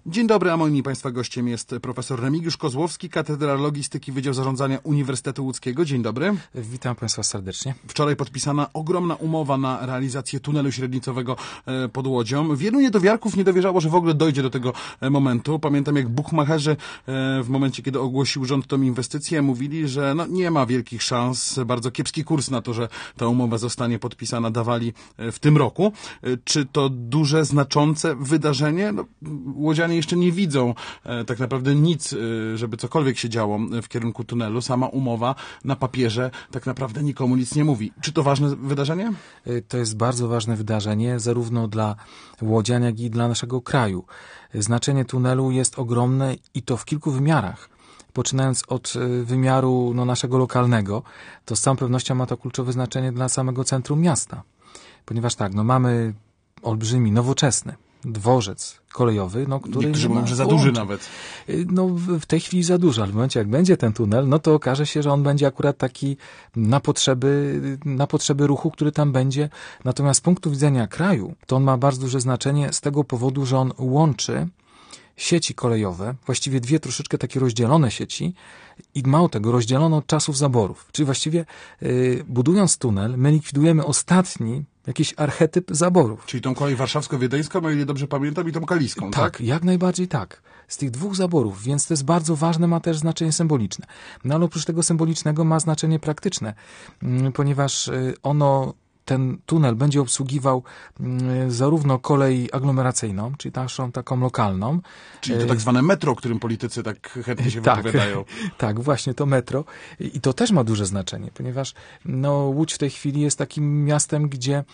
Dzień dobry, a moim i Państwa gościem jest profesor Remigiusz Kozłowski, Katedra Logistyki, Wydział Zarządzania Uniwersytetu Łódzkiego. Dzień dobry. Witam Państwa serdecznie. Wczoraj podpisana ogromna umowa na realizację tunelu średnicowego pod Łodzią. Wielu niedowiarków nie dowierzało, że w ogóle dojdzie do tego momentu. Pamiętam, jak buchmacherzy w momencie, kiedy ogłosił rząd tą inwestycję, mówili, że nie ma wielkich szans, bardzo kiepski kurs na to, że ta umowa zostanie podpisana, dawali w tym roku. Czy to duże, znaczące wydarzenie? Łodzianie jeszcze nie widzą tak naprawdę nic, żeby cokolwiek się działo w kierunku tunelu. Sama umowa na papierze tak naprawdę nikomu nic nie mówi. Czy to ważne wydarzenie? To jest bardzo ważne wydarzenie, zarówno dla łodzian, jak i dla naszego kraju. Znaczenie tunelu jest ogromne i to w kilku wymiarach. Poczynając od wymiaru naszego lokalnego, to z całą pewnością ma to kluczowe znaczenie dla samego centrum miasta. Ponieważ mamy olbrzymi, nowoczesny dworzec kolejowy, który niektórzy mówią, że za duży nawet. W tej chwili za duży, ale w momencie jak będzie ten tunel, to okaże się, że on będzie akurat taki na potrzeby ruchu, który tam będzie. Natomiast z punktu widzenia kraju, to on ma bardzo duże znaczenie z tego powodu, że on łączy sieci kolejowe, właściwie dwie troszeczkę takie rozdzielone sieci i mało tego, rozdzielone od czasów zaborów. Czyli właściwie budując tunel, my likwidujemy ostatni jakiś archetyp zaborów. Czyli tą kolej warszawsko-wiedeńską, o ile dobrze pamiętam, i tą kaliską, tak? Tak, jak najbardziej tak. Z tych dwóch zaborów, więc to jest bardzo ważne, ma też znaczenie symboliczne. Ale oprócz tego symbolicznego ma znaczenie praktyczne, ponieważ ten tunel będzie obsługiwał zarówno kolej aglomeracyjną, czyli naszą taką lokalną. Czyli to tak zwane metro, o którym politycy tak chętnie się wypowiadają. Tak, właśnie to metro. I to też ma duże znaczenie, ponieważ Łódź w tej chwili jest takim miastem, gdzie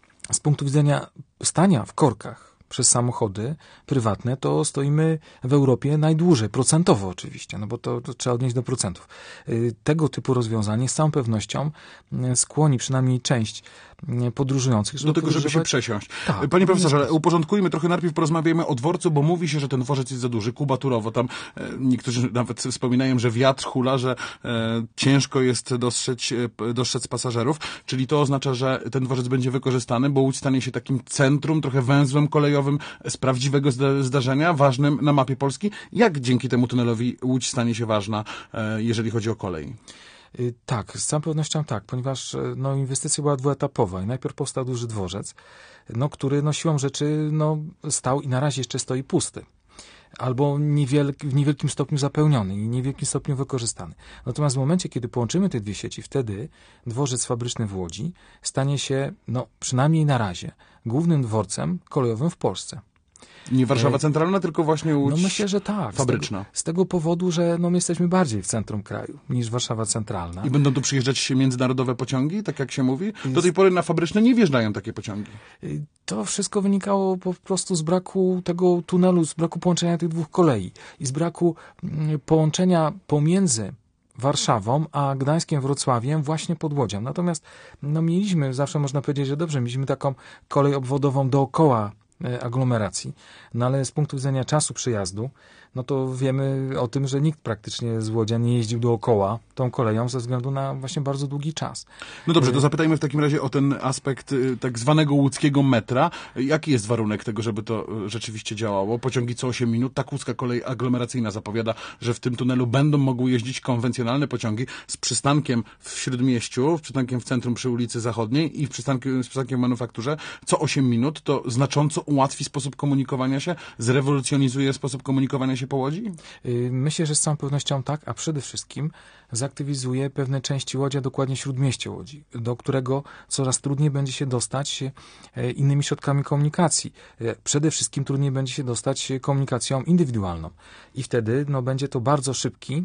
z punktu widzenia stania w korkach przez samochody prywatne, to stoimy w Europie najdłużej, procentowo oczywiście, bo to trzeba odnieść do procentów. Tego typu rozwiązanie z całą pewnością skłoni przynajmniej część podróżujących do tego, żeby się przesiąść. Tak, Panie profesorze, ale uporządkujmy trochę, najpierw porozmawiajmy o dworcu, bo mówi się, że ten dworzec jest za duży, kubaturowo. Tam niektórzy nawet wspominają, że wiatr hula, że ciężko jest dostrzec pasażerów, czyli to oznacza, że ten dworzec będzie wykorzystany, bo Łódź stanie się takim centrum, trochę węzłem kolejowym z prawdziwego zdarzenia, ważnym na mapie Polski. Jak dzięki temu tunelowi Łódź stanie się ważna, jeżeli chodzi o kolej? Tak, z całą pewnością tak, ponieważ inwestycja była dwuetapowa i najpierw powstał duży dworzec, który siłą rzeczy stał i na razie jeszcze stoi pusty. Albo w niewielkim stopniu zapełniony i niewielkim stopniu wykorzystany. Natomiast w momencie, kiedy połączymy te dwie sieci, wtedy dworzec fabryczny w Łodzi stanie się, przynajmniej na razie, głównym dworcem kolejowym w Polsce. Nie Warszawa centralna, tylko właśnie Łódź myślę, że tak. fabryczna. Z tego powodu, że my jesteśmy bardziej w centrum kraju niż Warszawa centralna. I będą tu przyjeżdżać międzynarodowe pociągi, tak jak się mówi? Do tej pory na fabryczne nie wjeżdżają takie pociągi. To wszystko wynikało po prostu z braku tego tunelu, z braku połączenia tych dwóch kolei i z braku połączenia pomiędzy Warszawą, a Gdańskiem, Wrocławiem właśnie pod Łodzią. Natomiast mieliśmy, zawsze można powiedzieć, że dobrze, mieliśmy taką kolej obwodową dookoła aglomeracji, ale z punktu widzenia czasu przyjazdu, to wiemy o tym, że nikt praktycznie z Łodzia nie jeździł dookoła tą koleją ze względu na właśnie bardzo długi czas. No dobrze, to zapytajmy w takim razie o ten aspekt tak zwanego łódzkiego metra. Jaki jest warunek tego, żeby to rzeczywiście działało? Pociągi co 8 minut. Tak łódzka kolej aglomeracyjna zapowiada, że w tym tunelu będą mogły jeździć konwencjonalne pociągi z przystankiem w Śródmieściu, z przystankiem w centrum przy ulicy Zachodniej i z przystankiem w Manufakturze co 8 minut. To znacząco ułatwi sposób komunikowania się, zrewolucjonizuje sposób komunikowania się po Łodzi? Myślę, że z całą pewnością tak, a przede wszystkim zaktywizuje pewne części Łodzi, a dokładnie Śródmieście Łodzi, do którego coraz trudniej będzie się dostać innymi środkami komunikacji. Przede wszystkim trudniej będzie się dostać komunikacją indywidualną. I wtedy będzie to bardzo szybki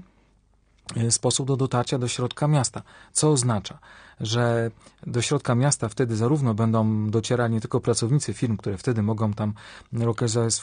sposób do dotarcia do środka miasta. Co oznacza, że do środka miasta wtedy zarówno będą docierali nie tylko pracownicy firm, które wtedy mogą tam lokalizować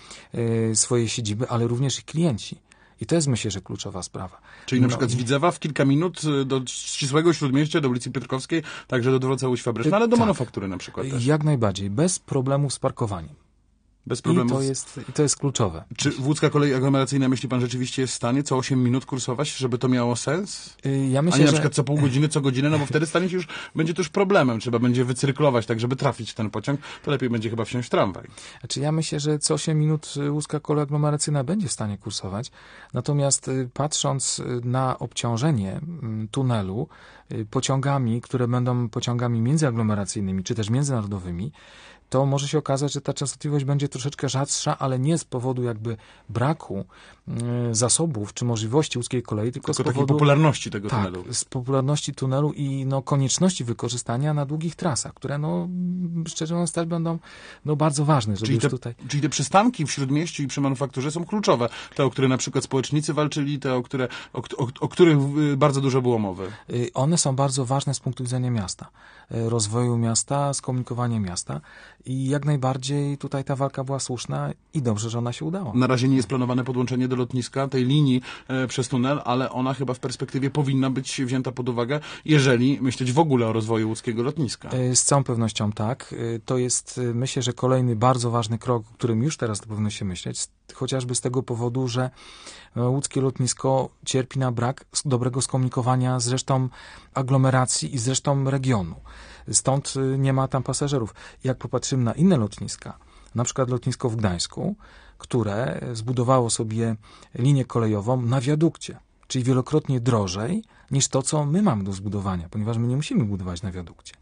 swoje siedziby, ale również i klienci. I to jest, myślę, że kluczowa sprawa. Czyli na przykład z Widzewa w kilka minut do ścisłego Śródmieścia, do ulicy Piotrkowskiej, także do dworca Łódź Fabryczna, ale do Manufaktury na przykład też. Jak najbardziej, bez problemów z parkowaniem. Bez problemu. I to jest kluczowe. Czy łódzka kolej aglomeracyjna, myśli pan, rzeczywiście jest w stanie co 8 minut kursować, żeby to miało sens? Ja myślę, a nie na przykład co pół godziny, co godzinę, no bo wtedy będzie to już problemem. Trzeba będzie wycyrklować, tak żeby trafić w ten pociąg. To lepiej będzie chyba wsiąść w tramwaj. Znaczy ja myślę, że co 8 minut łódzka kolej aglomeracyjna będzie w stanie kursować. Natomiast patrząc na obciążenie tunelu pociągami, które będą pociągami międzyaglomeracyjnymi, czy też międzynarodowymi, to może się okazać, że ta częstotliwość będzie troszeczkę rzadsza, ale nie z powodu jakby braku zasobów czy możliwości łódzkiej kolei, tylko z powodu takiej popularności tego tunelu. Z popularności tunelu i konieczności wykorzystania na długich trasach, które szczerze mówiąc też będą bardzo ważne, żeby Czyli te przystanki w Śródmieściu i przy manufakturze są kluczowe. Te, o które na przykład społecznicy walczyli, te, o których bardzo dużo było mowy. One są bardzo ważne z punktu widzenia miasta, rozwoju miasta, skomunikowania miasta i jak najbardziej tutaj ta walka była słuszna i dobrze, że ona się udała. Na razie nie jest planowane podłączenie do lotniska tej linii przez tunel, ale ona chyba w perspektywie powinna być wzięta pod uwagę, jeżeli myśleć w ogóle o rozwoju łódzkiego lotniska. Z całą pewnością tak. To jest, myślę, że kolejny bardzo ważny krok, o którym już teraz powinno się myśleć, chociażby z tego powodu, że łódzkie lotnisko cierpi na brak dobrego skomunikowania z resztą aglomeracji i z resztą regionu. Stąd nie ma tam pasażerów. Jak popatrzymy na inne lotniska, na przykład lotnisko w Gdańsku, które zbudowało sobie linię kolejową na wiadukcie, czyli wielokrotnie drożej niż to, co my mamy do zbudowania, ponieważ my nie musimy budować na wiadukcie.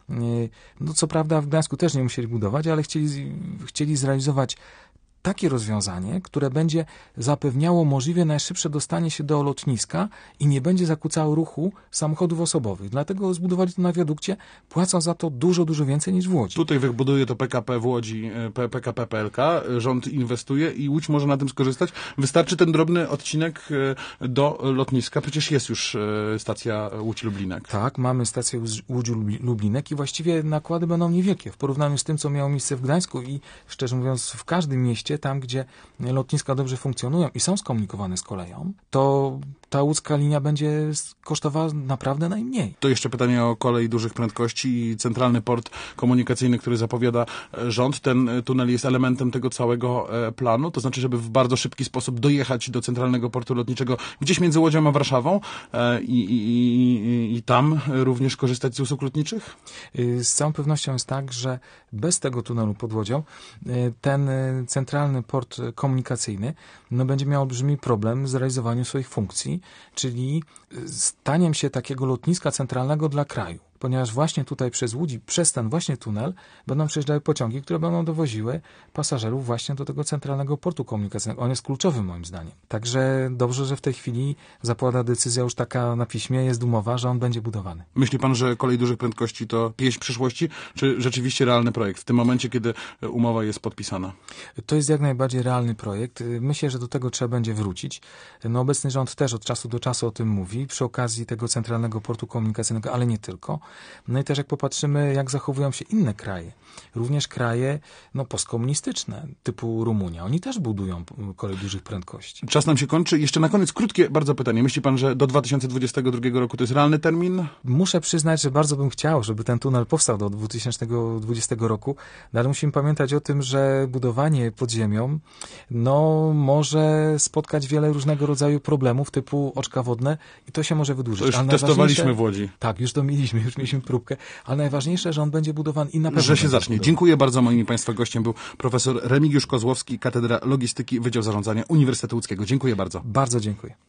Co prawda w Gdańsku też nie musieli budować, ale chcieli zrealizować takie rozwiązanie, które będzie zapewniało możliwie najszybsze dostanie się do lotniska i nie będzie zakłócało ruchu samochodów osobowych. Dlatego zbudowali to na wiadukcie, płacą za to dużo, dużo więcej niż w Łodzi. Tutaj wybuduje to PKP w Łodzi, PKP PLK, rząd inwestuje i Łódź może na tym skorzystać. Wystarczy ten drobny odcinek do lotniska. Przecież jest już stacja Łódź-Lublinek. Tak, mamy stację Łódź-Lublinek i właściwie nakłady będą niewielkie w porównaniu z tym, co miało miejsce w Gdańsku i szczerze mówiąc w każdym mieście, tam gdzie lotniska dobrze funkcjonują i są skomunikowane z koleją, to ta łódzka linia będzie kosztowała naprawdę najmniej. To jeszcze pytanie o kolej dużych prędkości i centralny port komunikacyjny, który zapowiada rząd. Ten tunel jest elementem tego całego planu, to znaczy, żeby w bardzo szybki sposób dojechać do centralnego portu lotniczego gdzieś między Łodzią a Warszawą i tam również korzystać z usług lotniczych? Z całą pewnością jest tak, że bez tego tunelu pod Łodzią ten centralny port komunikacyjny będzie miał olbrzymi problem z realizowaniem swoich funkcji, czyli staniem się takiego lotniska centralnego dla kraju. Ponieważ właśnie tutaj przez Łódź, przez ten właśnie tunel będą przejeżdżały pociągi, które będą dowoziły pasażerów właśnie do tego centralnego portu komunikacyjnego. On jest kluczowy moim zdaniem. Także dobrze, że w tej chwili zapada decyzja już taka na piśmie, jest umowa, że on będzie budowany. Myśli pan, że kolej dużych prędkości to pieśń przyszłości, czy rzeczywiście realny projekt w tym momencie, kiedy umowa jest podpisana? To jest jak najbardziej realny projekt. Myślę, że do tego trzeba będzie wrócić. Obecny rząd też od czasu do czasu o tym mówi, przy okazji tego centralnego portu komunikacyjnego, ale nie tylko. No i też jak popatrzymy, jak zachowują się inne kraje, również kraje postkomunistyczne, typu Rumunia, oni też budują kolej dużych prędkości. Czas nam się kończy. Jeszcze na koniec krótkie bardzo pytanie. Myśli pan, że do 2022 roku to jest realny termin? Muszę przyznać, że bardzo bym chciał, żeby ten tunel powstał do 2020 roku, ale musimy pamiętać o tym, że budowanie pod ziemią może spotkać wiele różnego rodzaju problemów typu oczka wodne i to się może wydłużyć. To już testowaliśmy w Łodzi. Tak, już mieliśmy próbkę, ale najważniejsze, że on będzie budowany i na pewno że się zacznie. budowany. Dziękuję bardzo. Moim Państwa gościem był profesor Remigiusz Kozłowski, Katedra Logistyki, Wydział Zarządzania Uniwersytetu Łódzkiego. Dziękuję bardzo. Bardzo dziękuję.